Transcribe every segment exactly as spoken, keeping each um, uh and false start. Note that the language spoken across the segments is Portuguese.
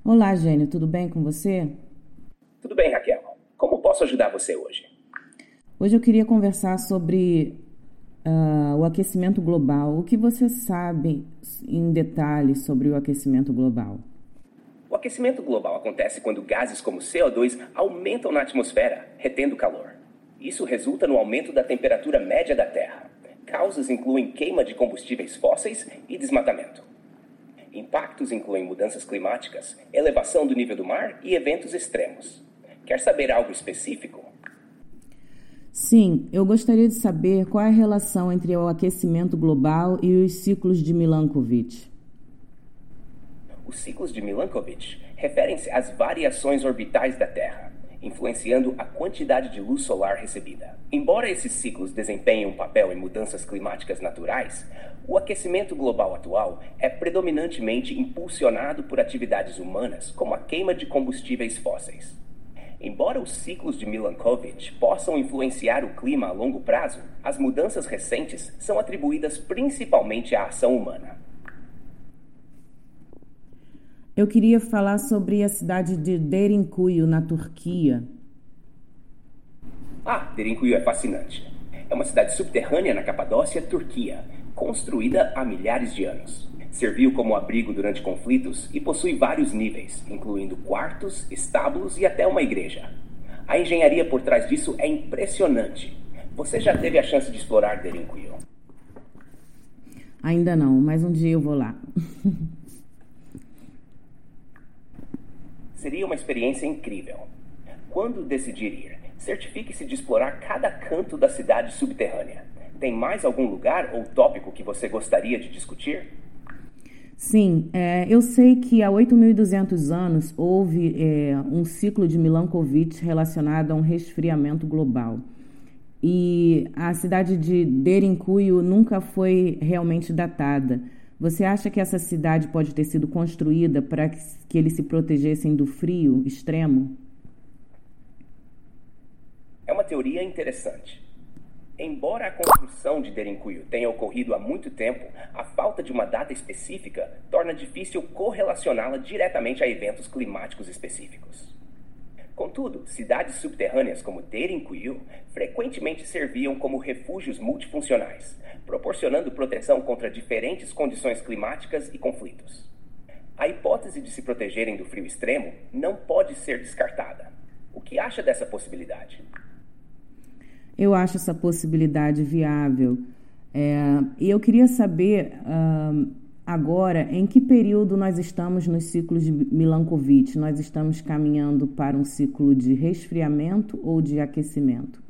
Olá, Gênio, tudo bem com você? Tudo bem, Raquel. Como posso ajudar você hoje? Hoje eu queria conversar sobre ah, o aquecimento global. O que você sabe em detalhes sobre o aquecimento global? O aquecimento global acontece quando gases como C O dois aumentam na atmosfera, retendo calor. Isso resulta no aumento da temperatura média da Terra. Causas incluem queima de combustíveis fósseis e desmatamento. Impactos incluem mudanças climáticas, elevação do nível do mar e eventos extremos. Quer saber algo específico? Sim, eu gostaria de saber qual é a relação entre o aquecimento global e os ciclos de Milankovitch. Os ciclos de Milankovitch referem-se às variações orbitais da Terra, influenciando a quantidade de luz solar recebida. Embora esses ciclos desempenhem um papel em mudanças climáticas naturais, o aquecimento global atual é predominantemente impulsionado por atividades humanas, como a queima de combustíveis fósseis. Embora os ciclos de Milankovitch possam influenciar o clima a longo prazo, as mudanças recentes são atribuídas principalmente à ação humana. Eu queria falar sobre a cidade de Derinkuyu, na Turquia. Ah, Derinkuyu é fascinante. É uma cidade subterrânea na Capadócia, Turquia, construída há milhares de anos. Serviu como abrigo durante conflitos e possui vários níveis, incluindo quartos, estábulos e até uma igreja. A engenharia por trás disso é impressionante. Você já teve a chance de explorar Derinkuyu? Ainda não, mas um dia eu vou lá. Seria uma experiência incrível. Quando decidir ir, certifique-se de explorar cada canto da cidade subterrânea. Tem mais algum lugar ou tópico que você gostaria de discutir? Sim, é, eu sei que há oito mil e duzentos anos houve é, um ciclo de Milankovitch relacionado a um resfriamento global. E a cidade de Derinkuyu nunca foi realmente datada. Você acha que essa cidade pode ter sido construída para que eles se protegessem do frio extremo? É uma teoria interessante. Embora a construção de Derinkuyu tenha ocorrido há muito tempo, a falta de uma data específica torna difícil correlacioná-la diretamente a eventos climáticos específicos. Contudo, cidades subterrâneas como Derinkuyu frequentemente serviam como refúgios multifuncionais, proporcionando proteção contra diferentes condições climáticas e conflitos. A hipótese de se protegerem do frio extremo não pode ser descartada. O que acha dessa possibilidade? Eu acho essa possibilidade viável. É, e eu queria saber uh, agora em que período nós estamos nos ciclos de Milankovitch. Nós estamos caminhando para um ciclo de resfriamento ou de aquecimento?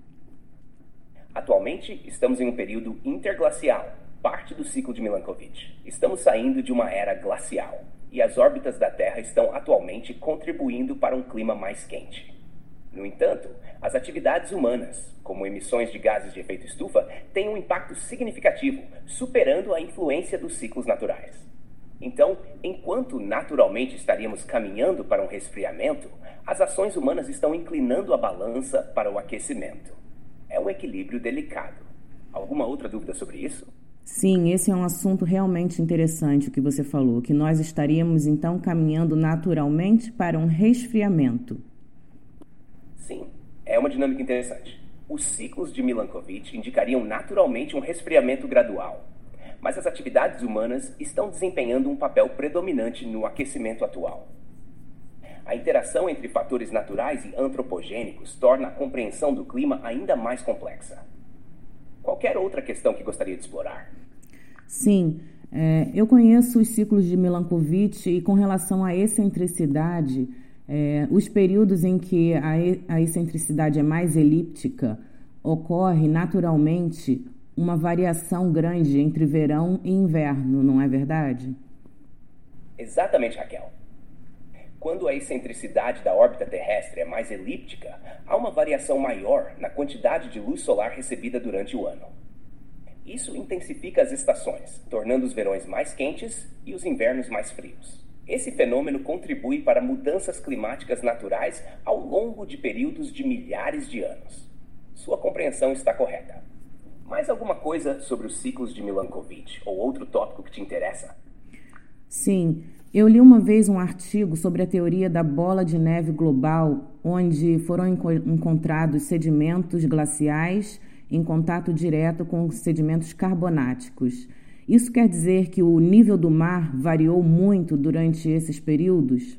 Atualmente, estamos em um período interglacial, parte do ciclo de Milankovitch. Estamos saindo de uma era glacial, e as órbitas da Terra estão atualmente contribuindo para um clima mais quente. No entanto, as atividades humanas, como emissões de gases de efeito estufa, têm um impacto significativo, superando a influência dos ciclos naturais. Então, enquanto naturalmente estaríamos caminhando para um resfriamento, as ações humanas estão inclinando a balança para o aquecimento. É um equilíbrio delicado. Alguma outra dúvida sobre isso? Sim, esse é um assunto realmente interessante o que você falou, que nós estaríamos então caminhando naturalmente para um resfriamento. Sim, é uma dinâmica interessante. Os ciclos de Milankovitch indicariam naturalmente um resfriamento gradual, mas as atividades humanas estão desempenhando um papel predominante no aquecimento atual. A interação entre fatores naturais e antropogênicos torna a compreensão do clima ainda mais complexa. Qualquer outra questão que gostaria de explorar? Sim, é, eu conheço os ciclos de Milankovitch e com relação à excentricidade, é, os períodos em que a, a excentricidade é mais elíptica, ocorre naturalmente uma variação grande entre verão e inverno, não é verdade? Exatamente, Raquel. Quando a excentricidade da órbita terrestre é mais elíptica, há uma variação maior na quantidade de luz solar recebida durante o ano. Isso intensifica as estações, tornando os verões mais quentes e os invernos mais frios. Esse fenômeno contribui para mudanças climáticas naturais ao longo de períodos de milhares de anos. Sua compreensão está correta. Mais alguma coisa sobre os ciclos de Milankovitch ou outro tópico que te interessa? Sim, Eu li uma vez um artigo sobre a teoria da bola de neve global, onde foram enco- encontrados sedimentos glaciais em contato direto com sedimentos carbonáticos. Isso quer dizer que o nível do mar variou muito durante esses períodos?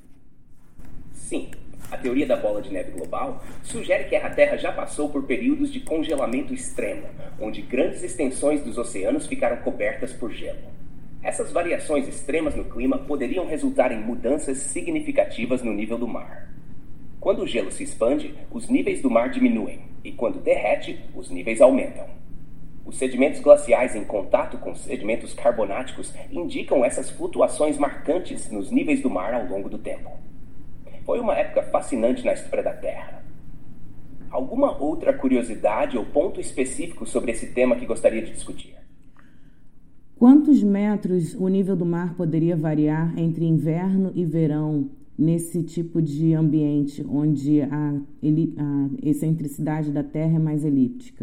Sim, a teoria da bola de neve global sugere que a Terra já passou por períodos de congelamento extremo, onde grandes extensões dos oceanos ficaram cobertas por gelo. Essas variações extremas no clima poderiam resultar em mudanças significativas no nível do mar. Quando o gelo se expande, os níveis do mar diminuem, e quando derrete, os níveis aumentam. Os sedimentos glaciais em contato com sedimentos carbonáticos indicam essas flutuações marcantes nos níveis do mar ao longo do tempo. Foi uma época fascinante na história da Terra. Alguma outra curiosidade ou ponto específico sobre esse tema que gostaria de discutir? Quantos metros o nível do mar poderia variar entre inverno e verão nesse tipo de ambiente onde a, a excentricidade da Terra é mais elíptica?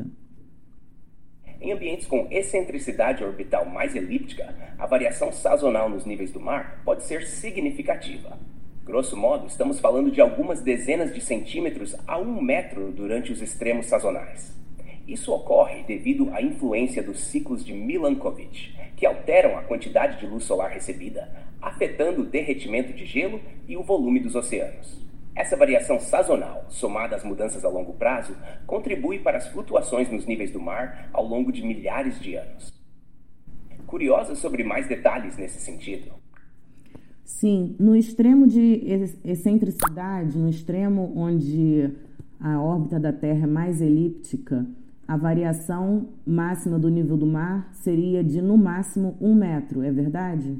Em ambientes com excentricidade orbital mais elíptica, a variação sazonal nos níveis do mar pode ser significativa. Grosso modo, estamos falando de algumas dezenas de centímetros a um metro durante os extremos sazonais. Isso ocorre devido à influência dos ciclos de Milankovitch, que alteram a quantidade de luz solar recebida, afetando o derretimento de gelo e o volume dos oceanos. Essa variação sazonal, somada às mudanças a longo prazo, contribui para as flutuações nos níveis do mar ao longo de milhares de anos. Curiosa sobre mais detalhes nesse sentido? Sim, no extremo de excentricidade, no extremo onde a órbita da Terra é mais elíptica, a variação máxima do nível do mar seria de, no máximo, um metro, é verdade?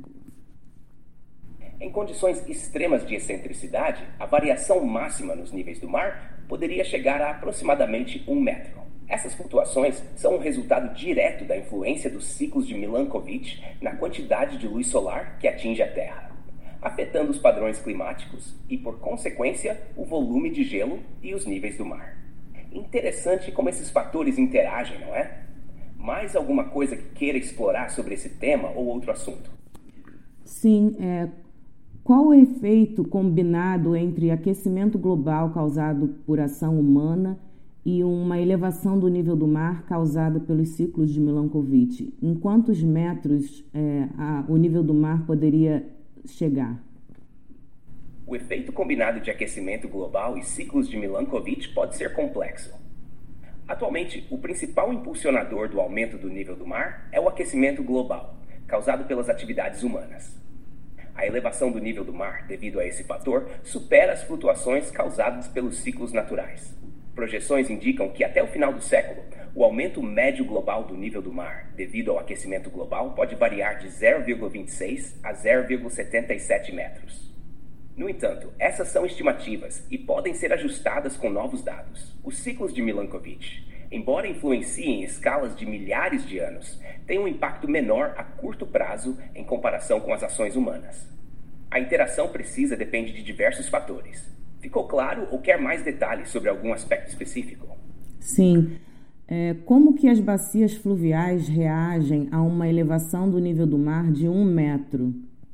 Em condições extremas de excentricidade, a variação máxima nos níveis do mar poderia chegar a aproximadamente um metro. Essas flutuações são um resultado direto da influência dos ciclos de Milankovitch na quantidade de luz solar que atinge a Terra, afetando os padrões climáticos e, por consequência, o volume de gelo e os níveis do mar. Interessante como esses fatores interagem, não é? Mais alguma coisa que queira explorar sobre esse tema ou outro assunto? Sim, é, qual o efeito combinado entre aquecimento global causado por ação humana e uma elevação do nível do mar causada pelos ciclos de Milankovitch? Em quantos metros é, a, o nível do mar poderia chegar? O efeito combinado de aquecimento global e ciclos de Milankovitch pode ser complexo. Atualmente, o principal impulsionador do aumento do nível do mar é o aquecimento global, causado pelas atividades humanas. A elevação do nível do mar, devido a esse fator, supera as flutuações causadas pelos ciclos naturais. Projeções indicam que até o final do século, o aumento médio global do nível do mar, devido ao aquecimento global, pode variar de zero vírgula vinte e seis a zero vírgula setenta e sete metros. No entanto, essas são estimativas e podem ser ajustadas com novos dados. Os ciclos de Milankovitch, embora influenciem em escalas de milhares de anos, têm um impacto menor a curto prazo em comparação com as ações humanas. A interação precisa depende de diversos fatores. Ficou claro ou quer mais detalhes sobre algum aspecto específico? Sim. É, como que as bacias fluviais reagem a uma elevação do nível do mar de um metro?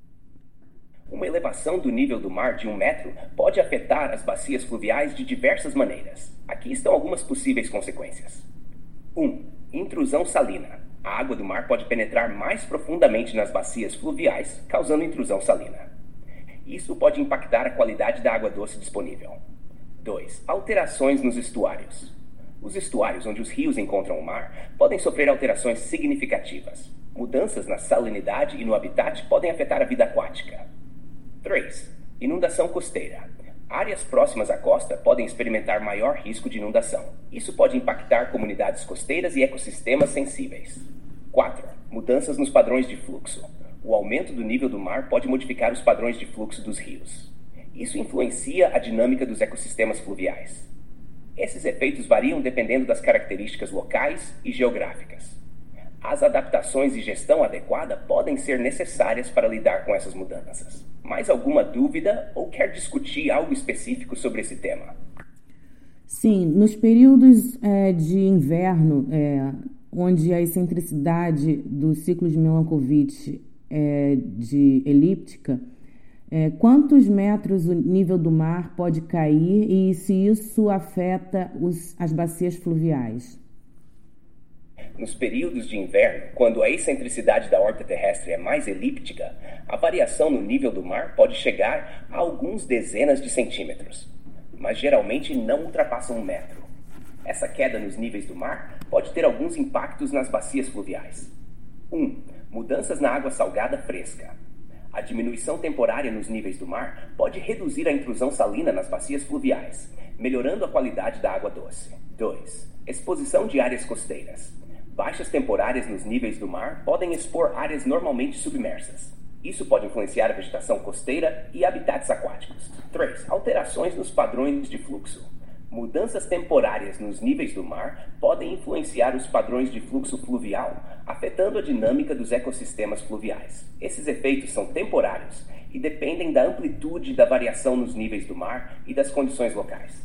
Uma elevação do nível do mar de um metro pode afetar as bacias fluviais de diversas maneiras. Aqui estão algumas possíveis consequências. um. Intrusão salina. A água do mar pode penetrar mais profundamente nas bacias fluviais, causando intrusão salina. Isso pode impactar a qualidade da água doce disponível. dois. Alterações nos estuários. Os estuários onde os rios encontram o mar podem sofrer alterações significativas. Mudanças na salinidade e no habitat podem afetar a vida aquática. três. Inundação costeira. Áreas próximas à costa podem experimentar maior risco de inundação. Isso pode impactar comunidades costeiras e ecossistemas sensíveis. quatro. Mudanças nos padrões de fluxo. O aumento do nível do mar pode modificar os padrões de fluxo dos rios. Isso influencia a dinâmica dos ecossistemas fluviais. Esses efeitos variam dependendo das características locais e geográficas. As adaptações e gestão adequada podem ser necessárias para lidar com essas mudanças. Mais alguma dúvida ou quer discutir algo específico sobre esse tema? Sim, nos períodos é, de inverno, é, onde a excentricidade do ciclo de Milankovitch é, de elíptica, é, quantos metros o nível do mar pode cair e se isso afeta os, as bacias fluviais? Nos períodos de inverno, quando a excentricidade da órbita terrestre é mais elíptica, a variação no nível do mar pode chegar a alguns dezenas de centímetros, mas geralmente não ultrapassa um metro. Essa queda nos níveis do mar pode ter alguns impactos nas bacias fluviais. um. Mudanças na água salgada fresca. A diminuição temporária nos níveis do mar pode reduzir a intrusão salina nas bacias fluviais, melhorando a qualidade da água doce. dois. Exposição de áreas costeiras. Baixas temporárias nos níveis do mar podem expor áreas normalmente submersas. Isso pode influenciar a vegetação costeira e habitats aquáticos. três. Alterações nos padrões de fluxo. Mudanças temporárias nos níveis do mar podem influenciar os padrões de fluxo fluvial, afetando a dinâmica dos ecossistemas fluviais. Esses efeitos são temporários e dependem da amplitude da variação nos níveis do mar e das condições locais.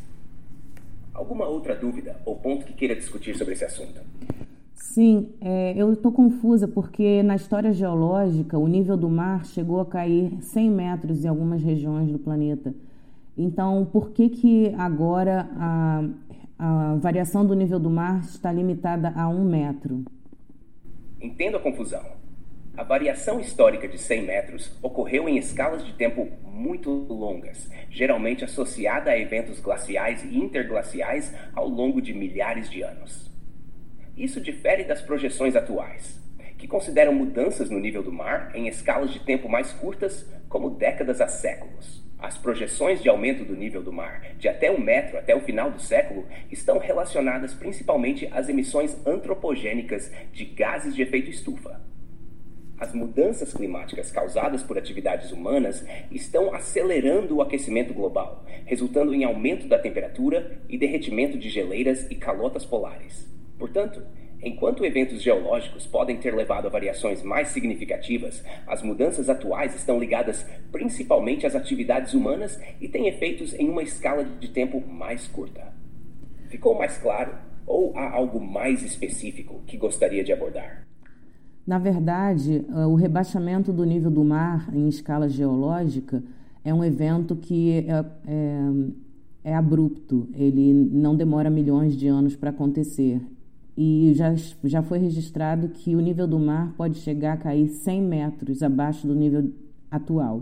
Alguma outra dúvida ou ponto que queira discutir sobre esse assunto? Sim, é, eu estou confusa porque na história geológica o nível do mar chegou a cair cem metros em algumas regiões do planeta. Então, por que que agora a, a variação do nível do mar está limitada a um metro? Entendo a confusão. A variação histórica de cem metros ocorreu em escalas de tempo muito longas, geralmente associada a eventos glaciais e interglaciais ao longo de milhares de anos. Isso difere das projeções atuais, que consideram mudanças no nível do mar em escalas de tempo mais curtas, como décadas a séculos. As projeções de aumento do nível do mar de até um metro até o final do século estão relacionadas principalmente às emissões antropogênicas de gases de efeito estufa. As mudanças climáticas causadas por atividades humanas estão acelerando o aquecimento global, resultando em aumento da temperatura e derretimento de geleiras e calotas polares. Portanto, enquanto eventos geológicos podem ter levado a variações mais significativas, as mudanças atuais estão ligadas principalmente às atividades humanas e têm efeitos em uma escala de tempo mais curta. Ficou mais claro? Ou há algo mais específico que gostaria de abordar? Na verdade, o rebaixamento do nível do mar em escala geológica é um evento que é, é, é abrupto, ele não demora milhões de anos para acontecer. E já, já foi registrado que o nível do mar pode chegar a cair cem metros abaixo do nível atual.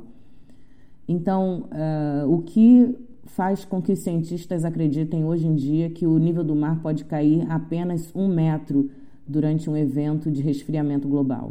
Então, uh, o que faz com que os cientistas acreditem hoje em dia que o nível do mar pode cair apenas um metro durante um evento de resfriamento global?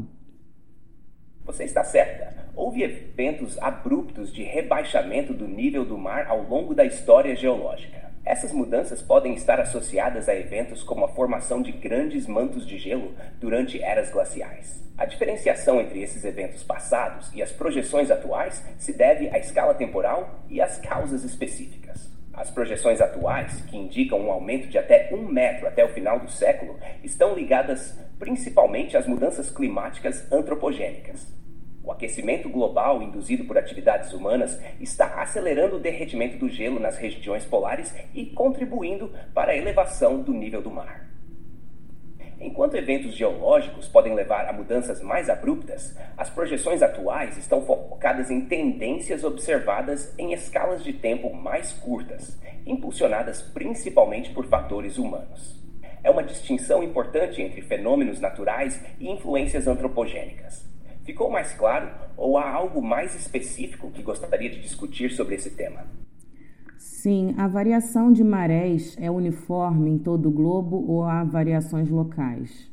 Você está certa. Houve eventos abruptos de rebaixamento do nível do mar ao longo da história geológica. Essas mudanças podem estar associadas a eventos como a formação de grandes mantos de gelo durante eras glaciais. A diferenciação entre esses eventos passados e as projeções atuais se deve à escala temporal e às causas específicas. As projeções atuais, que indicam um aumento de até um metro até o final do século, estão ligadas principalmente às mudanças climáticas antropogênicas. O aquecimento global induzido por atividades humanas está acelerando o derretimento do gelo nas regiões polares e contribuindo para a elevação do nível do mar. Enquanto eventos geológicos podem levar a mudanças mais abruptas, as projeções atuais estão focadas em tendências observadas em escalas de tempo mais curtas, impulsionadas principalmente por fatores humanos. É uma distinção importante entre fenômenos naturais e influências antropogênicas. Ficou mais claro ou há algo mais específico que gostaria de discutir sobre esse tema? Sim, a variação de marés é uniforme em todo o globo ou há variações locais?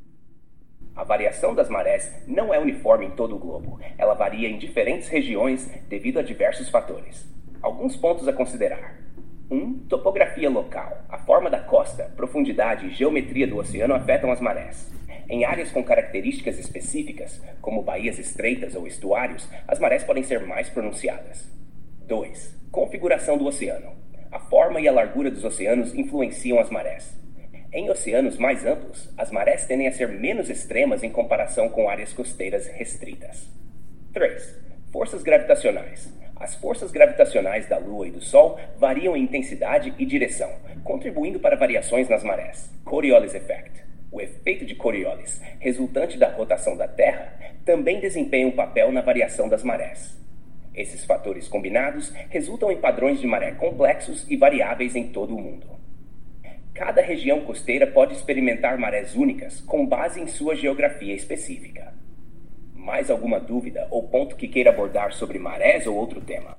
A variação das marés não é uniforme em todo o globo. Ela varia em diferentes regiões devido a diversos fatores. Alguns pontos a considerar. um. Topografia local. A forma da costa, profundidade e geometria do oceano afetam as marés. Em áreas com características específicas, como baías estreitas ou estuários, as marés podem ser mais pronunciadas. dois. Configuração do oceano. A forma e a largura dos oceanos influenciam as marés. Em oceanos mais amplos, as marés tendem a ser menos extremas em comparação com áreas costeiras restritas. três. Forças gravitacionais. As forças gravitacionais da Lua e do Sol variam em intensidade e direção, contribuindo para variações nas marés. Coriolis Effect. O efeito de Coriolis, resultante da rotação da Terra, também desempenha um papel na variação das marés. Esses fatores combinados resultam em padrões de maré complexos e variáveis em todo o mundo. Cada região costeira pode experimentar marés únicas com base em sua geografia específica. Mais alguma dúvida ou ponto que queira abordar sobre marés ou outro tema?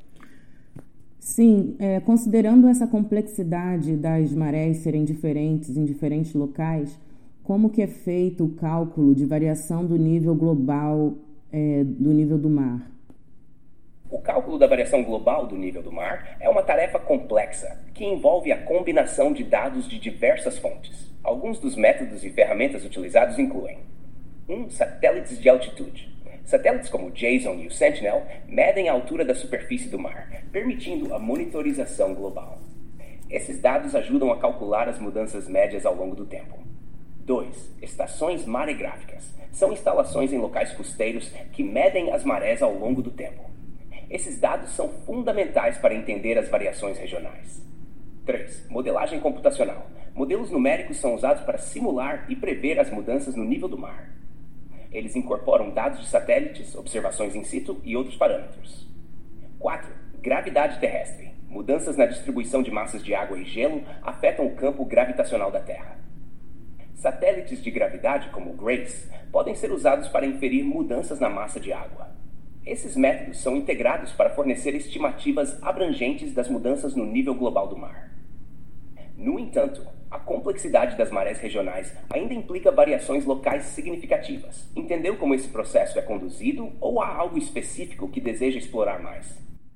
Sim, é, considerando essa complexidade das marés serem diferentes em diferentes locais, como que é feito o cálculo de variação do nível global é, do nível do mar? O cálculo da variação global do nível do mar é uma tarefa complexa que envolve a combinação de dados de diversas fontes. Alguns dos métodos e ferramentas utilizados incluem um, satélites de altitude. Satélites como o JASON e o Sentinel medem a altura da superfície do mar, permitindo a monitorização global. Esses dados ajudam a calcular as mudanças médias ao longo do tempo. dois. Estações maregráficas. São instalações em locais costeiros que medem as marés ao longo do tempo. Esses dados são fundamentais para entender as variações regionais. três. Modelagem computacional. Modelos numéricos são usados para simular e prever as mudanças no nível do mar. Eles incorporam dados de satélites, observações in situ e outros parâmetros. quatro. Gravidade terrestre. Mudanças na distribuição de massas de água e gelo afetam o campo gravitacional da Terra. Satélites de gravidade, como o GRACE, podem ser usados para inferir mudanças na massa de água. Esses métodos são integrados para fornecer estimativas abrangentes das mudanças no nível global do mar. No entanto, a complexidade das marés regionais ainda implica variações locais significativas. Entendeu como esse processo é conduzido ou há algo específico que deseja explorar mais?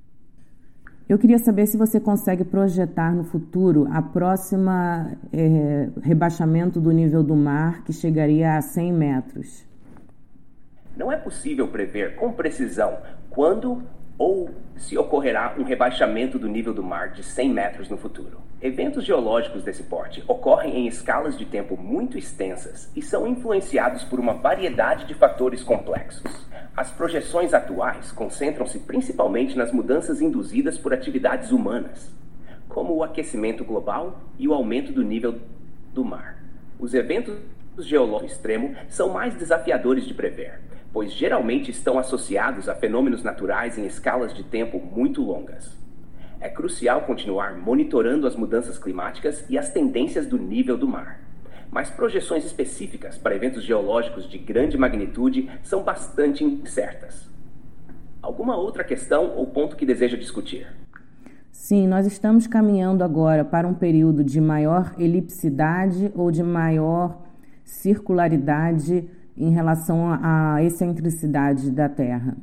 Eu queria saber se você consegue projetar no futuro a próxima é, rebaixamento do nível do mar, que chegaria a cem metros. Não é possível prever com precisão quando ou se ocorrerá um rebaixamento do nível do mar de cem metros no futuro. Eventos geológicos desse porte ocorrem em escalas de tempo muito extensas e são influenciados por uma variedade de fatores complexos. As projeções atuais concentram-se principalmente nas mudanças induzidas por atividades humanas, como o aquecimento global e o aumento do nível do mar. Os eventos geológicos extremos são mais desafiadores de prever, pois geralmente estão associados a fenômenos naturais em escalas de tempo muito longas. É crucial continuar monitorando as mudanças climáticas e as tendências do nível do mar. Mas projeções específicas para eventos geológicos de grande magnitude são bastante incertas. Alguma outra questão ou ponto que deseja discutir? Sim, nós estamos caminhando agora para um período de maior elipsidade ou de maior circularidade em relação à excentricidade da Terra.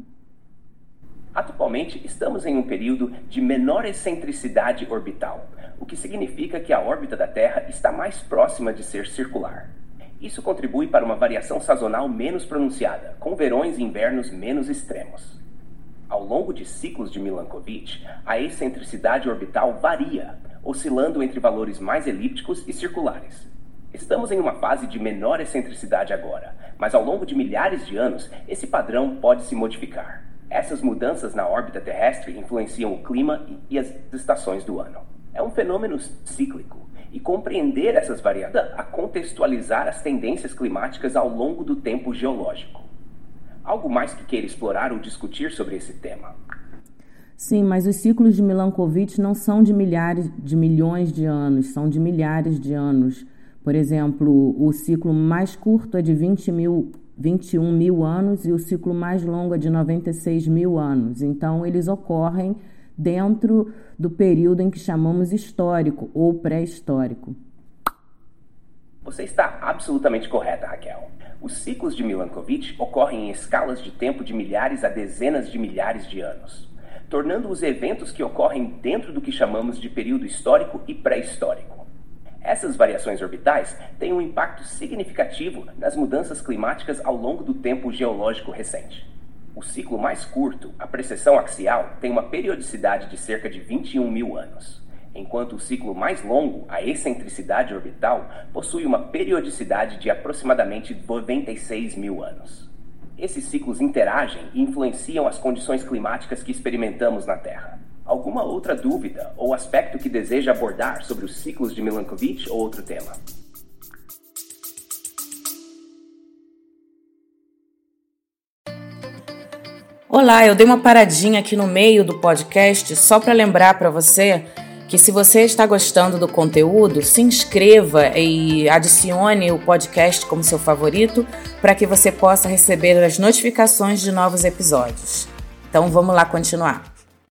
Atualmente, estamos em um período de menor excentricidade orbital, o que significa que a órbita da Terra está mais próxima de ser circular. Isso contribui para uma variação sazonal menos pronunciada, com verões e invernos menos extremos. Ao longo de ciclos de Milankovitch, a excentricidade orbital varia, oscilando entre valores mais elípticos e circulares. Estamos em uma fase de menor excentricidade agora, mas ao longo de milhares de anos, esse padrão pode se modificar. Essas mudanças na órbita terrestre influenciam o clima e as estações do ano. É um fenômeno cíclico, e compreender essas variações ajuda a contextualizar as tendências climáticas ao longo do tempo geológico. Algo mais que queira explorar ou discutir sobre esse tema? Sim, mas os ciclos de Milankovitch não são de milhares, de milhões de anos, são de milhares de anos. Por exemplo, o ciclo mais curto é de vinte e um mil anos e o ciclo mais longo é de noventa e seis mil anos. Então, eles ocorrem dentro do período em que chamamos histórico ou pré-histórico. Você está absolutamente correta, Raquel. Os ciclos de Milankovitch ocorrem em escalas de tempo de milhares a dezenas de milhares de anos, tornando os eventos que ocorrem dentro do que chamamos de período histórico e pré-histórico. Essas variações orbitais têm um impacto significativo nas mudanças climáticas ao longo do tempo geológico recente. O ciclo mais curto, a precessão axial, tem uma periodicidade de cerca de vinte e um mil anos, enquanto o ciclo mais longo, a excentricidade orbital, possui uma periodicidade de aproximadamente noventa e seis mil anos. Esses ciclos interagem e influenciam as condições climáticas que experimentamos na Terra. Alguma outra dúvida ou aspecto que deseja abordar sobre os ciclos de Milankovitch ou outro tema? Olá, eu dei uma paradinha aqui no meio do podcast só para lembrar para você que se você está gostando do conteúdo, se inscreva e adicione o podcast como seu favorito para que você possa receber as notificações de novos episódios. Então vamos lá continuar.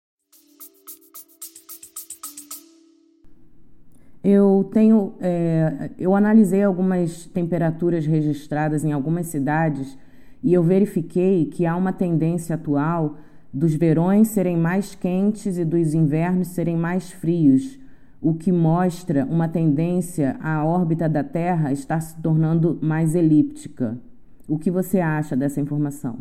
Eu tenho, é, eu analisei algumas temperaturas registradas em algumas cidades e eu verifiquei que há uma tendência atual dos verões serem mais quentes e dos invernos serem mais frios, o que mostra uma tendência à órbita da Terra estar se tornando mais elíptica. O que você acha dessa informação?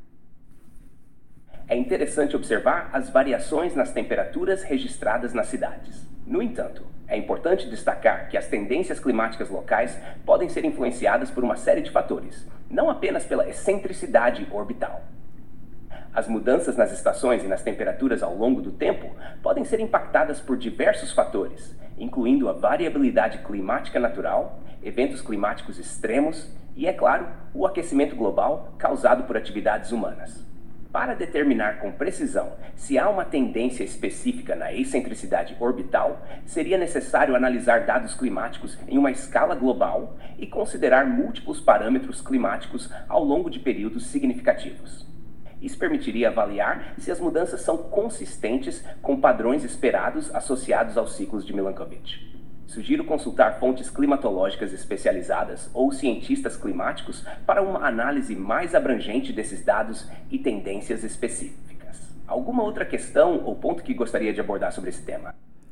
É interessante observar as variações nas temperaturas registradas nas cidades. No entanto, é importante destacar que as tendências climáticas locais podem ser influenciadas por uma série de fatores, não apenas pela excentricidade orbital. As mudanças nas estações e nas temperaturas ao longo do tempo podem ser impactadas por diversos fatores, incluindo a variabilidade climática natural, eventos climáticos extremos e, é claro, o aquecimento global causado por atividades humanas. Para determinar com precisão se há uma tendência específica na excentricidade orbital, seria necessário analisar dados climáticos em uma escala global e considerar múltiplos parâmetros climáticos ao longo de períodos significativos. Isso permitiria avaliar se as mudanças são consistentes com padrões esperados associados aos ciclos de Milankovitch. Sugiro consultar fontes climatológicas especializadas ou cientistas climáticos para uma análise mais abrangente desses dados e tendências específicas. Alguma outra questão ou ponto que gostaria de abordar sobre esse tema?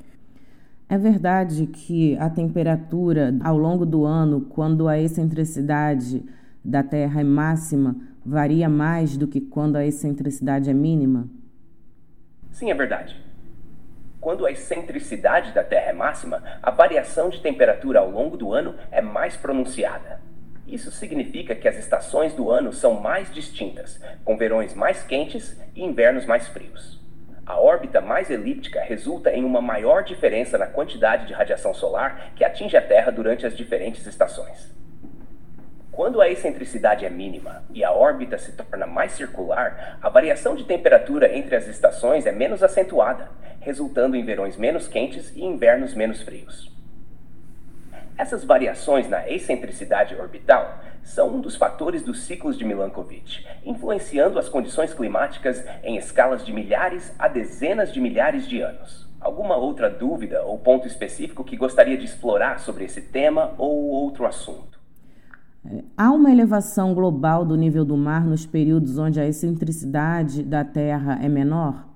É verdade que a temperatura ao longo do ano, quando a excentricidade da Terra é máxima, varia mais do que quando a excentricidade é mínima? Sim, é verdade. Quando a excentricidade da Terra é máxima, a variação de temperatura ao longo do ano é mais pronunciada. Isso significa que as estações do ano são mais distintas, com verões mais quentes e invernos mais frios. A órbita mais elíptica resulta em uma maior diferença na quantidade de radiação solar que atinge a Terra durante as diferentes estações. Quando a excentricidade é mínima e a órbita se torna mais circular, a variação de temperatura entre as estações é menos acentuada, resultando em verões menos quentes e invernos menos frios. Essas variações na excentricidade orbital são um dos fatores dos ciclos de Milankovitch, influenciando as condições climáticas em escalas de milhares a dezenas de milhares de anos. Alguma outra dúvida ou ponto específico que gostaria de explorar sobre esse tema ou outro assunto? Há uma elevação global do nível do mar nos períodos onde a excentricidade da Terra é menor?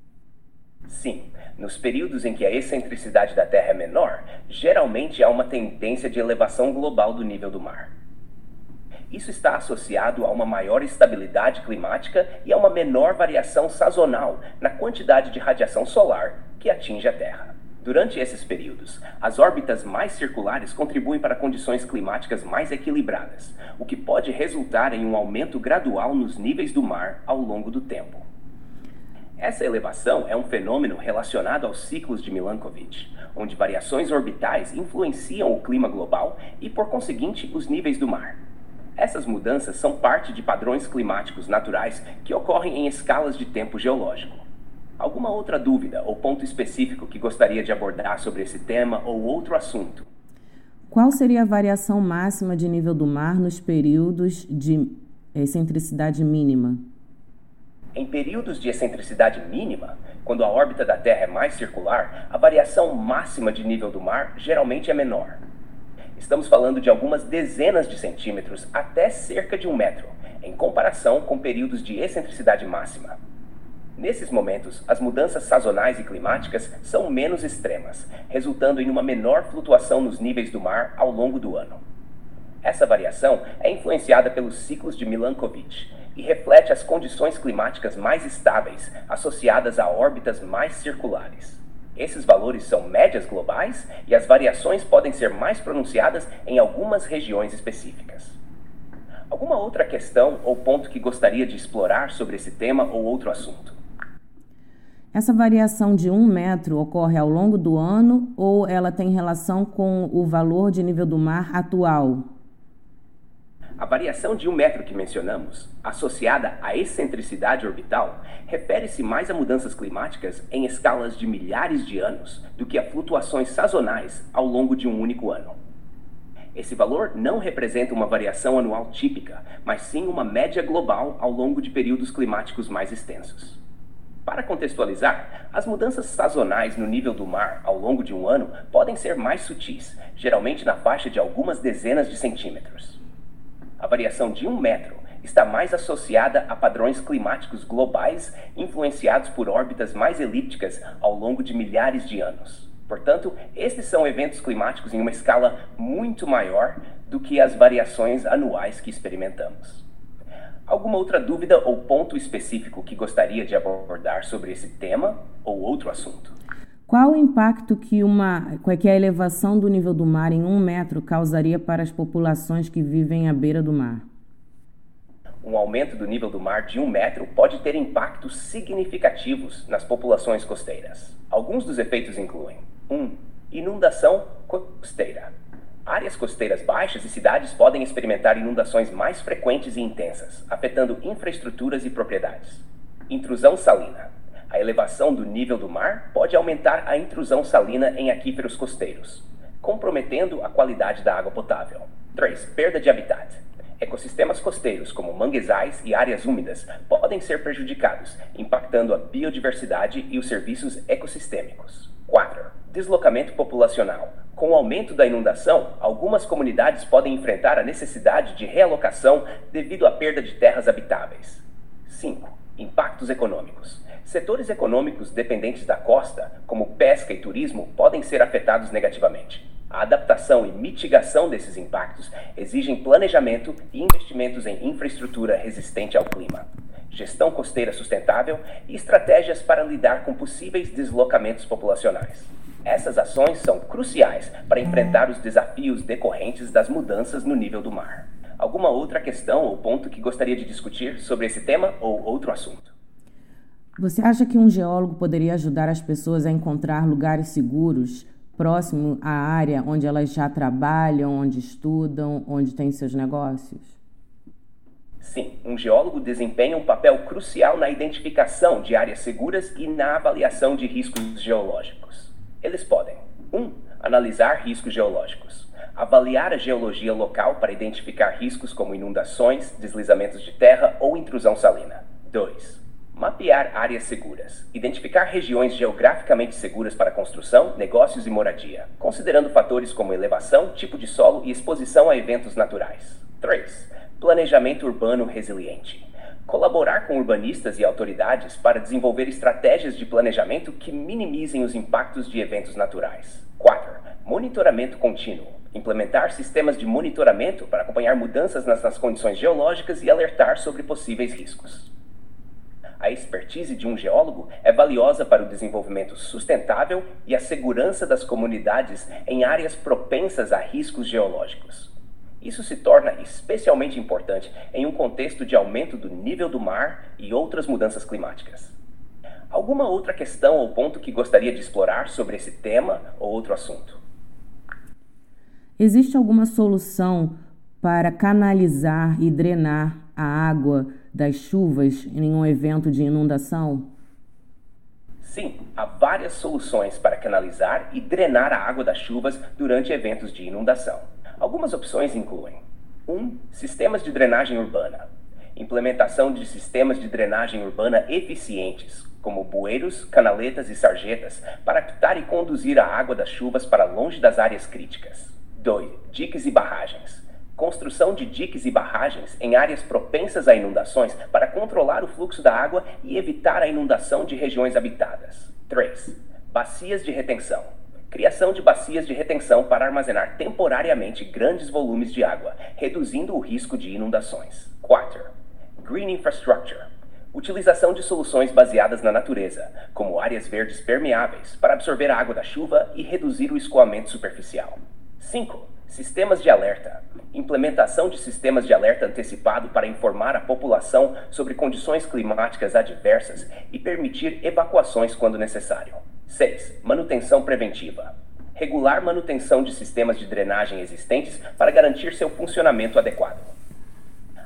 Sim. Nos períodos em que a excentricidade da Terra é menor, geralmente há uma tendência de elevação global do nível do mar. Isso está associado a uma maior estabilidade climática e a uma menor variação sazonal na quantidade de radiação solar que atinge a Terra. Durante esses períodos, as órbitas mais circulares contribuem para condições climáticas mais equilibradas, o que pode resultar em um aumento gradual nos níveis do mar ao longo do tempo. Essa elevação é um fenômeno relacionado aos ciclos de Milankovitch, onde variações orbitais influenciam o clima global e, por conseguinte, os níveis do mar. Essas mudanças são parte de padrões climáticos naturais que ocorrem em escalas de tempo geológico. Alguma outra dúvida ou ponto específico que gostaria de abordar sobre esse tema ou outro assunto? Qual seria a variação máxima de nível do mar nos períodos de excentricidade mínima? Em períodos de excentricidade mínima, quando a órbita da Terra é mais circular, a variação máxima de nível do mar geralmente é menor. Estamos falando de algumas dezenas de centímetros até cerca de um metro, em comparação com períodos de excentricidade máxima. Nesses momentos, as mudanças sazonais e climáticas são menos extremas, resultando em uma menor flutuação nos níveis do mar ao longo do ano. Essa variação é influenciada pelos ciclos de Milankovitch e reflete as condições climáticas mais estáveis associadas a órbitas mais circulares. Esses valores são médias globais e as variações podem ser mais pronunciadas em algumas regiões específicas. Alguma outra questão ou ponto que gostaria de explorar sobre esse tema ou outro assunto? Essa variação de um metro ocorre ao longo do ano ou ela tem relação com o valor de nível do mar atual? A variação de um metro que mencionamos, associada à excentricidade orbital, refere-se mais a mudanças climáticas em escalas de milhares de anos do que a flutuações sazonais ao longo de um único ano. Esse valor não representa uma variação anual típica, mas sim uma média global ao longo de períodos climáticos mais extensos. Para contextualizar, as mudanças sazonais no nível do mar ao longo de um ano podem ser mais sutis, geralmente na faixa de algumas dezenas de centímetros. A variação de um metro está mais associada a padrões climáticos globais influenciados por órbitas mais elípticas ao longo de milhares de anos. Portanto, estes são eventos climáticos em uma escala muito maior do que as variações anuais que experimentamos. Alguma outra dúvida ou ponto específico que gostaria de abordar sobre esse tema ou outro assunto? Qual o impacto que, uma, que a elevação do nível do mar em um metro causaria para as populações que vivem à beira do mar? Um aumento do nível do mar de um metro pode ter impactos significativos nas populações costeiras. Alguns dos efeitos incluem: um. Inundação costeira. Áreas costeiras baixas e cidades podem experimentar inundações mais frequentes e intensas, afetando infraestruturas e propriedades. Intrusão salina. A elevação do nível do mar pode aumentar a intrusão salina em aquíferos costeiros, comprometendo a qualidade da água potável. três. Perda de habitat. Ecossistemas costeiros, como manguezais e áreas úmidas, podem ser prejudicados, impactando a biodiversidade e os serviços ecossistêmicos. quatro. Deslocamento populacional. Com o aumento da inundação, algumas comunidades podem enfrentar a necessidade de realocação devido à perda de terras habitáveis. cinco. Impactos econômicos. Setores econômicos dependentes da costa, como pesca e turismo, podem ser afetados negativamente. A adaptação e mitigação desses impactos exigem planejamento e investimentos em infraestrutura resistente ao clima, gestão costeira sustentável e estratégias para lidar com possíveis deslocamentos populacionais. Essas ações são cruciais para enfrentar os desafios decorrentes das mudanças no nível do mar. Alguma outra questão ou ponto que gostaria de discutir sobre esse tema ou outro assunto? Você acha que um geólogo poderia ajudar as pessoas a encontrar lugares seguros próximo à área onde elas já trabalham, onde estudam, onde têm seus negócios? Sim, um geólogo desempenha um papel crucial na identificação de áreas seguras e na avaliação de riscos geológicos. Eles podem: um. Analisar riscos geológicos. Avaliar a geologia local para identificar riscos como inundações, deslizamentos de terra ou intrusão salina. dois. Mapear áreas seguras. Identificar regiões geograficamente seguras para construção, negócios e moradia, considerando fatores como elevação, tipo de solo e exposição a eventos naturais. três. Planejamento urbano resiliente. Colaborar com urbanistas e autoridades para desenvolver estratégias de planejamento que minimizem os impactos de eventos naturais. quatro. Monitoramento contínuo. Implementar sistemas de monitoramento para acompanhar mudanças nas, nas condições geológicas e alertar sobre possíveis riscos. A expertise de um geólogo é valiosa para o desenvolvimento sustentável e a segurança das comunidades em áreas propensas a riscos geológicos. Isso se torna especialmente importante em um contexto de aumento do nível do mar e outras mudanças climáticas. Alguma outra questão ou ponto que gostaria de explorar sobre esse tema ou outro assunto? Existe alguma solução para canalizar e drenar a água das chuvas em um evento de inundação? Sim, há várias soluções para canalizar e drenar a água das chuvas durante eventos de inundação. Algumas opções incluem: um. Sistemas de drenagem urbana. Implementação de sistemas de drenagem urbana eficientes, como bueiros, canaletas e sarjetas, para captar e conduzir a água das chuvas para longe das áreas críticas. dois. Diques e barragens. Construção de diques e barragens em áreas propensas a inundações para controlar o fluxo da água e evitar a inundação de regiões habitadas. três. Bacias de retenção. Criação de bacias de retenção para armazenar temporariamente grandes volumes de água, reduzindo o risco de inundações. quatro. Green Infrastructure. Utilização de soluções baseadas na natureza, como áreas verdes permeáveis, para absorver a água da chuva e reduzir o escoamento superficial. cinco. Sistemas de alerta. Implementação de sistemas de alerta antecipado para informar a população sobre condições climáticas adversas e permitir evacuações quando necessário. seis. Manutenção preventiva. Regular manutenção de sistemas de drenagem existentes para garantir seu funcionamento adequado.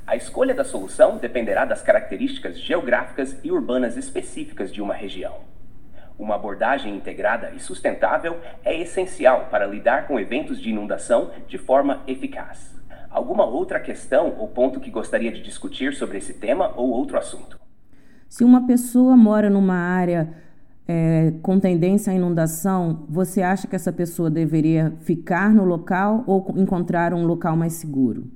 A escolha da solução dependerá das características geográficas e urbanas específicas de uma região. Uma abordagem integrada e sustentável é essencial para lidar com eventos de inundação de forma eficaz. Alguma outra questão ou ponto que gostaria de discutir sobre esse tema ou outro assunto? Se uma pessoa mora numa área é, com tendência à inundação, você acha que essa pessoa deveria ficar no local ou encontrar um local mais seguro?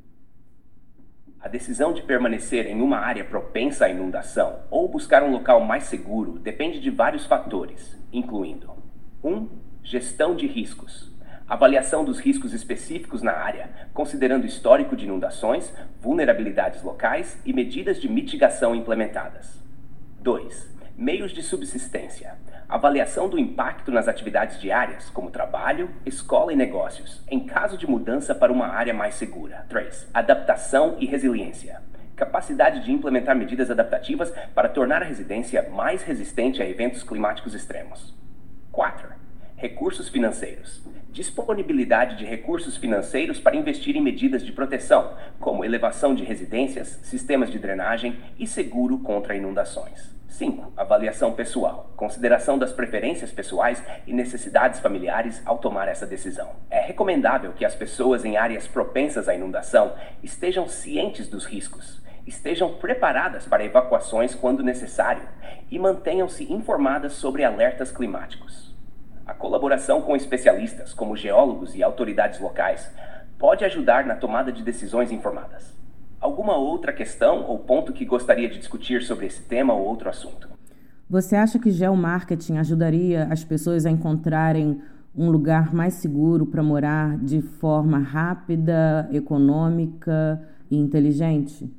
A decisão de permanecer em uma área propensa à inundação ou buscar um local mais seguro depende de vários fatores, incluindo um. Gestão de riscos. Avaliação dos riscos específicos na área, considerando histórico de inundações, vulnerabilidades locais e medidas de mitigação implementadas. dois. Meios de subsistência. Avaliação do impacto nas atividades diárias, como trabalho, escola e negócios, em caso de mudança para uma área mais segura. três. Adaptação e resiliência. Capacidade de implementar medidas adaptativas para tornar a residência mais resistente a eventos climáticos extremos. quatro. Recursos financeiros. Disponibilidade de recursos financeiros para investir em medidas de proteção, como elevação de residências, sistemas de drenagem e seguro contra inundações. cinco. Avaliação pessoal. Consideração das preferências pessoais e necessidades familiares ao tomar essa decisão. É recomendável que as pessoas em áreas propensas à inundação estejam cientes dos riscos, estejam preparadas para evacuações quando necessário e mantenham-se informadas sobre alertas climáticos. A colaboração com especialistas, como geólogos e autoridades locais, pode ajudar na tomada de decisões informadas. Alguma outra questão ou ponto que gostaria de discutir sobre esse tema ou outro assunto? Você acha que geomarketing ajudaria as pessoas a encontrarem um lugar mais seguro para morar de forma rápida, econômica e inteligente?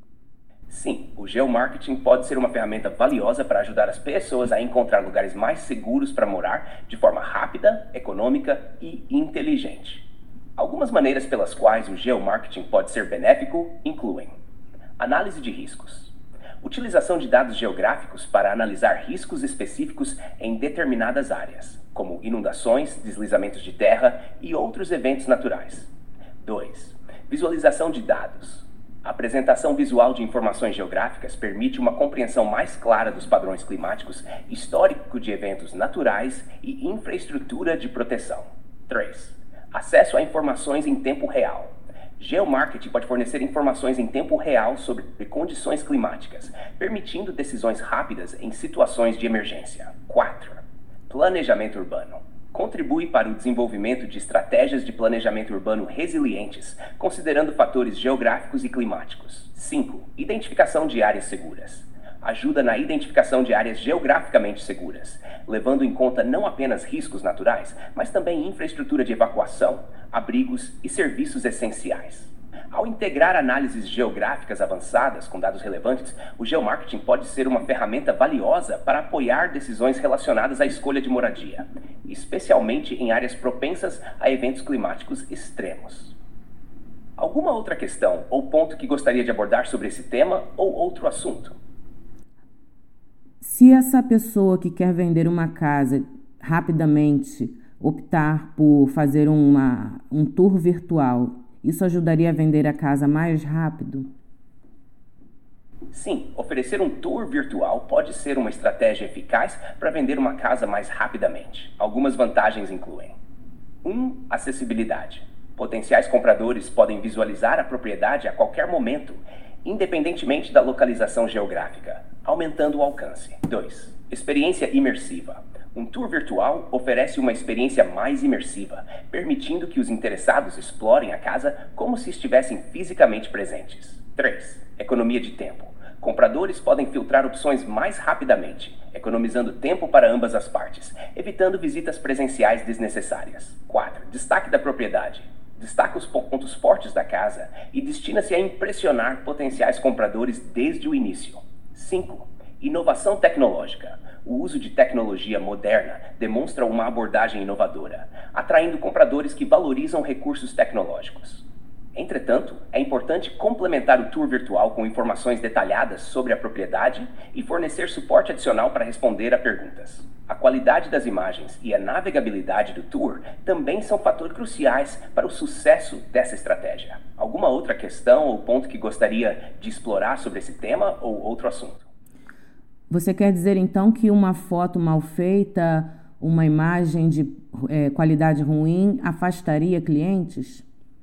Sim, o geomarketing pode ser uma ferramenta valiosa para ajudar as pessoas a encontrar lugares mais seguros para morar de forma rápida, econômica e inteligente. Algumas maneiras pelas quais o geomarketing pode ser benéfico incluem análise de riscos. Utilização de dados geográficos para analisar riscos específicos em determinadas áreas, como inundações, deslizamentos de terra e outros eventos naturais. dois. Visualização de dados. A apresentação visual de informações geográficas permite uma compreensão mais clara dos padrões climáticos, histórico de eventos naturais e infraestrutura de proteção. três. Acesso a informações em tempo real. Geomarketing pode fornecer informações em tempo real sobre condições climáticas, permitindo decisões rápidas em situações de emergência. quatro. Planejamento urbano. Contribui para o desenvolvimento de estratégias de planejamento urbano resilientes, considerando fatores geográficos e climáticos. cinco. Identificação de áreas seguras. Ajuda na identificação de áreas geograficamente seguras, levando em conta não apenas riscos naturais, mas também infraestrutura de evacuação, abrigos e serviços essenciais. Ao integrar análises geográficas avançadas com dados relevantes, o geomarketing pode ser uma ferramenta valiosa para apoiar decisões relacionadas à escolha de moradia, especialmente em áreas propensas a eventos climáticos extremos. Alguma outra questão ou ponto que gostaria de abordar sobre esse tema ou outro assunto? Se essa pessoa que quer vender uma casa rapidamente optar por fazer uma, um tour virtual, isso ajudaria a vender a casa mais rápido? Sim, oferecer um tour virtual pode ser uma estratégia eficaz para vender uma casa mais rapidamente. Algumas vantagens incluem: um. Acessibilidade. Potenciais compradores podem visualizar a propriedade a qualquer momento, independentemente da localização geográfica, aumentando o alcance. dois. Experiência imersiva. Um tour virtual oferece uma experiência mais imersiva, permitindo que os interessados explorem a casa como se estivessem fisicamente presentes. três. Economia de tempo. Compradores podem filtrar opções mais rapidamente, economizando tempo para ambas as partes, evitando visitas presenciais desnecessárias. quatro. Destaque da propriedade. Destaca os pontos fortes da casa e destina-se a impressionar potenciais compradores desde o início. cinco. Inovação tecnológica. O uso de tecnologia moderna demonstra uma abordagem inovadora, atraindo compradores que valorizam recursos tecnológicos. Entretanto, é importante complementar o tour virtual com informações detalhadas sobre a propriedade e fornecer suporte adicional para responder a perguntas. A qualidade das imagens e a navegabilidade do tour também são fatores cruciais para o sucesso dessa estratégia. Alguma outra questão ou ponto que gostaria de explorar sobre esse tema ou outro assunto? Você quer dizer então que uma foto mal feita, uma imagem de é, qualidade ruim afastaria clientes?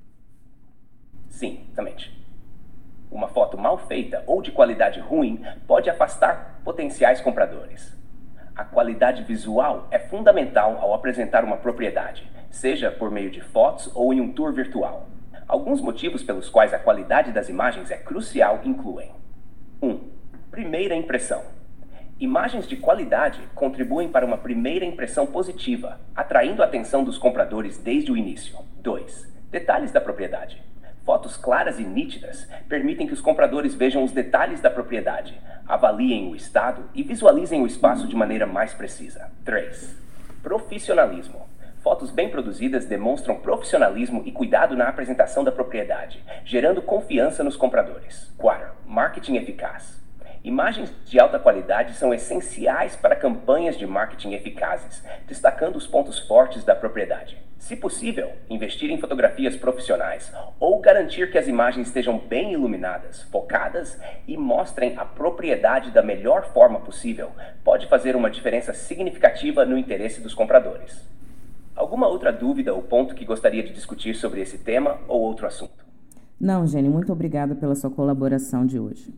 Sim, exatamente. Uma foto mal feita ou de qualidade ruim pode afastar potenciais compradores. A qualidade visual é fundamental ao apresentar uma propriedade, seja por meio de fotos ou em um tour virtual. Alguns motivos pelos quais a qualidade das imagens é crucial incluem: um. Primeira impressão. Imagens de qualidade contribuem para uma primeira impressão positiva, atraindo a atenção dos compradores desde o início. dois. Detalhes da propriedade. Fotos claras e nítidas permitem que os compradores vejam os detalhes da propriedade, avaliem o estado e visualizem o espaço de maneira mais precisa. três. Profissionalismo. Fotos bem produzidas demonstram profissionalismo e cuidado na apresentação da propriedade, gerando confiança nos compradores. quatro. Marketing eficaz. Imagens de alta qualidade são essenciais para campanhas de marketing eficazes, destacando os pontos fortes da propriedade. Se possível, investir em fotografias profissionais ou garantir que as imagens estejam bem iluminadas, focadas e mostrem a propriedade da melhor forma possível pode fazer uma diferença significativa no interesse dos compradores. Alguma outra dúvida ou ponto que gostaria de discutir sobre esse tema ou outro assunto? Não, Jenny, muito obrigada pela sua colaboração de hoje.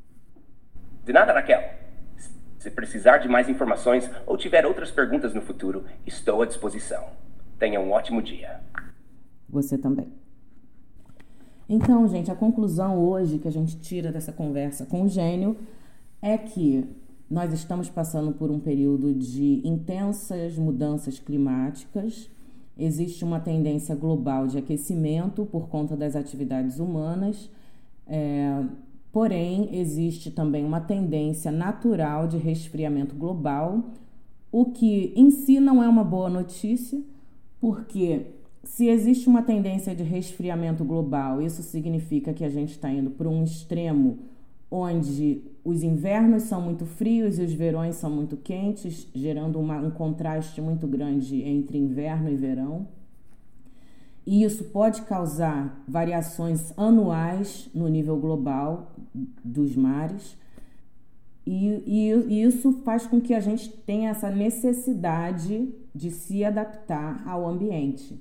De nada, Raquel. Se precisar de mais informações ou tiver outras perguntas no futuro, estou à disposição. Tenha um ótimo dia. Você também. Então, gente, a conclusão hoje que a gente tira dessa conversa com o Gênio é que nós estamos passando por um período de intensas mudanças climáticas. Existe uma tendência global de aquecimento por conta das atividades humanas. É... Porém, existe também uma tendência natural de resfriamento global, o que em si não é uma boa notícia, porque se existe uma tendência de resfriamento global, isso significa que a gente está indo para um extremo onde os invernos são muito frios e os verões são muito quentes, gerando uma, um contraste muito grande entre inverno e verão. E isso pode causar variações anuais no nível global dos mares. E, e, e isso faz com que a gente tenha essa necessidade de se adaptar ao ambiente.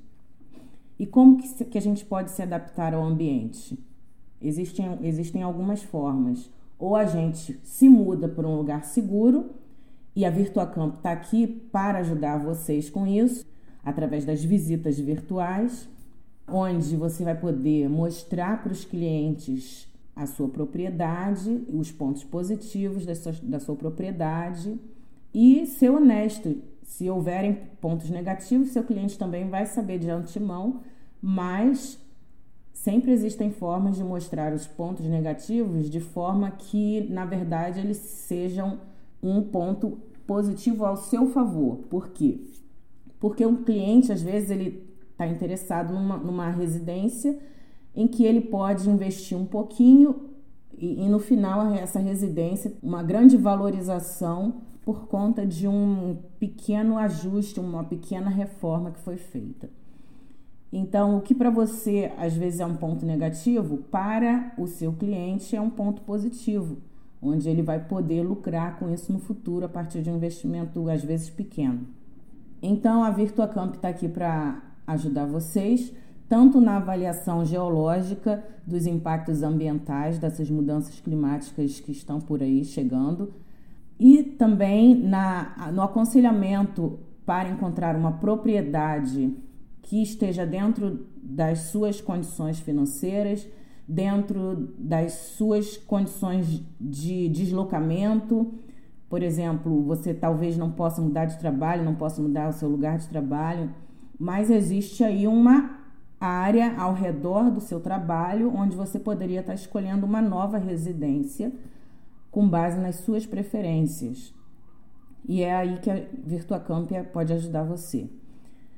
E como que, se, que a gente pode se adaptar ao ambiente? Existem, existem algumas formas. Ou a gente se muda para um lugar seguro, e a VirtuaCamp está aqui para ajudar vocês com isso, através das visitas virtuais, onde você vai poder mostrar para os clientes a sua propriedade, os pontos positivos da sua, da sua propriedade e ser honesto. Se houverem pontos negativos, seu cliente também vai saber de antemão, mas sempre existem formas de mostrar os pontos negativos de forma que, na verdade, eles sejam um ponto positivo ao seu favor. Por quê? Porque um cliente, às vezes, ele está interessado numa, numa residência em que ele pode investir um pouquinho e, e no final essa residência, uma grande valorização por conta de um pequeno ajuste, uma pequena reforma que foi feita. Então, o que para você às vezes é um ponto negativo, para o seu cliente é um ponto positivo, onde ele vai poder lucrar com isso no futuro a partir de um investimento às vezes pequeno. Então, a VirtuaCamp está aqui para ajudar vocês, tanto na avaliação geológica dos impactos ambientais dessas mudanças climáticas que estão por aí chegando, e também na, no aconselhamento para encontrar uma propriedade que esteja dentro das suas condições financeiras, dentro das suas condições de deslocamento. Por exemplo, você talvez não possa mudar de trabalho, não possa mudar o seu lugar de trabalho, mas existe aí uma área ao redor do seu trabalho onde você poderia estar escolhendo uma nova residência com base nas suas preferências. E é aí que a VirtuaCamp pode ajudar você.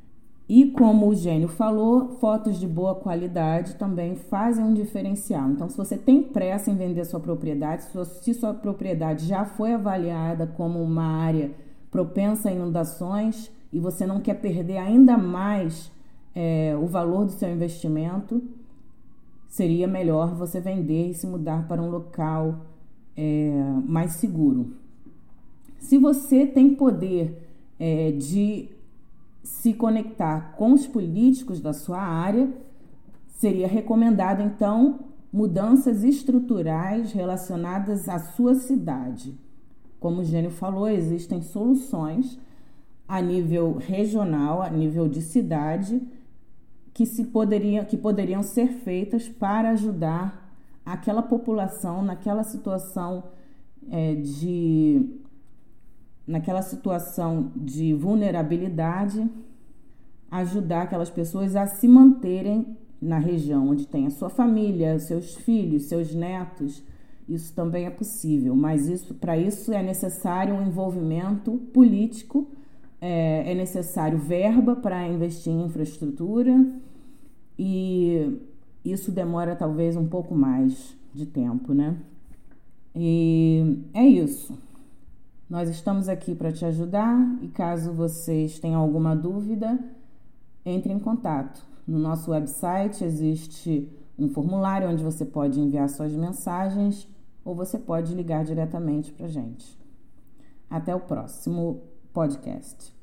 E como o Gênio falou, fotos de boa qualidade também fazem um diferencial. Então, se você tem pressa em vender sua propriedade, se sua propriedade já foi avaliada como uma área propensa a inundações e você não quer perder ainda mais é, o valor do seu investimento, seria melhor você vender e se mudar para um local é, mais seguro. Se você tem poder é, de se conectar com os políticos da sua área, seria recomendado, então, mudanças estruturais relacionadas à sua cidade. Como o Gênio falou, existem soluções a nível regional, a nível de cidade, que, se poderiam, que poderiam ser feitas para ajudar aquela população naquela situação é, de... naquela situação de vulnerabilidade, ajudar aquelas pessoas a se manterem na região onde tem a sua família, seus filhos, seus netos. Isso também é possível, mas isso, para isso é necessário um envolvimento político, é, é necessário verba para investir em infraestrutura e isso demora talvez um pouco mais de tempo, né? E é isso. Nós estamos aqui para te ajudar e caso vocês tenham alguma dúvida, entre em contato. No nosso website existe um formulário onde você pode enviar suas mensagens ou você pode ligar diretamente para a gente. Até o próximo podcast.